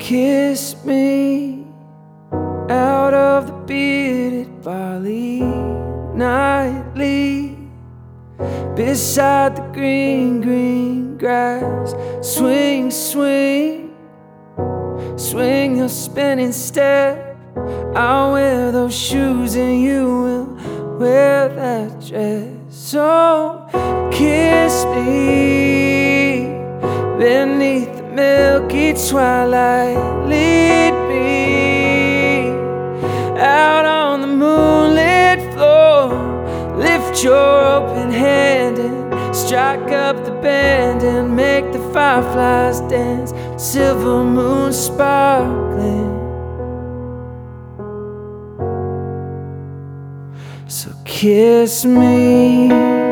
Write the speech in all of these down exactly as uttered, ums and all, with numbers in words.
kiss me out of the bearded barley nightly, beside the green, green grass. Swing, swing, swing your spinning step. I'll wear those shoes and you will wear that dress. So kiss me beneath the milky twilight. Lead me out on the moonlit floor. Lift your open hand and strike up the band and make the fireflies dance. Silver moon sparkling. So kiss me.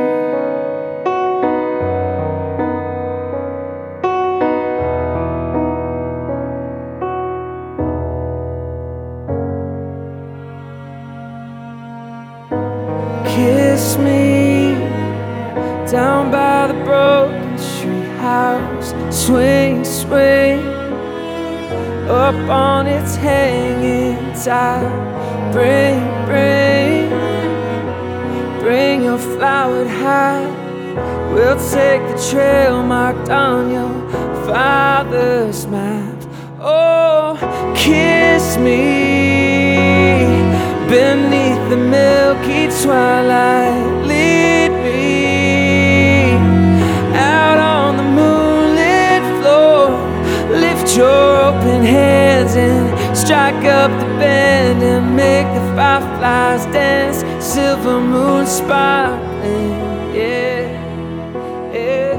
Kiss me down by the broken tree house. Swing, swing up on its hanging tide. Bring, bring, bring your flowered hat. We'll take the trail marked on your father's map. Oh, kiss me beneath the milky twilight. Lead me out on the moonlit floor. Lift your open hands and strike up the band and make the fireflies dance. Silver moon sparkling, yeah, yeah.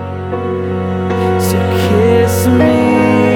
So kiss me.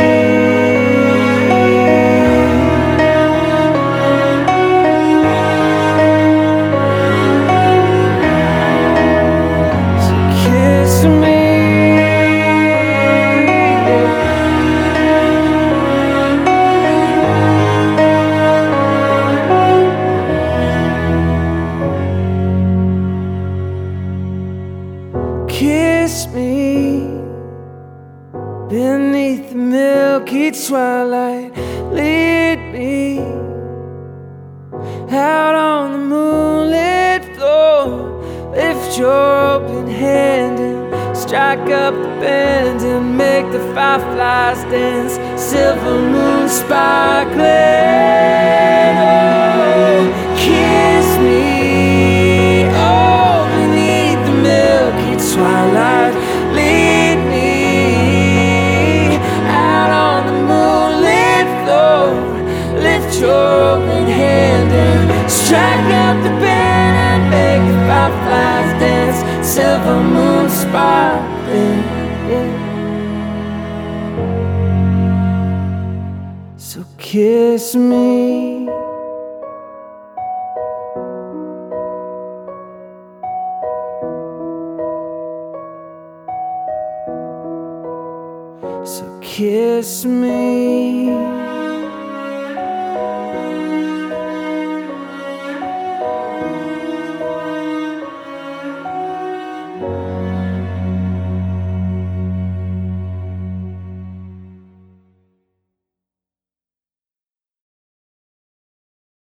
Kiss me beneath the milky twilight. Lead me out on the moonlit floor. Lift your open hand and strike up the band and make the fireflies dance. Silver moon sparkling. Oh, kiss me, oh, beneath the milky twilight. Lead me out on the moonlit floor. Lift your open hand and strike up the band and make the fireflies dance. Silver moon sparkling, yeah. So kiss me. So kiss me.